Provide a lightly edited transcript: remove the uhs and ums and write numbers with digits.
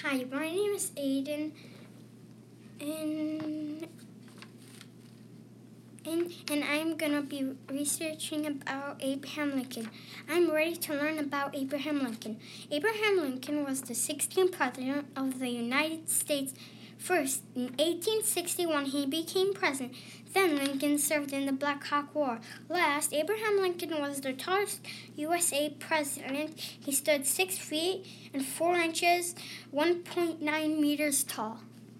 Hi, my name is Aiden, and I'm gonna be researching about Abraham Lincoln. I'm ready to learn about Abraham Lincoln. Abraham Lincoln was the 16th president of the United States. First, in 1861, he became president. Then Lincoln served in the Black Hawk War. Last, Abraham Lincoln was the tallest USA president. He stood 6 feet and 4 inches, 1.9 meters tall.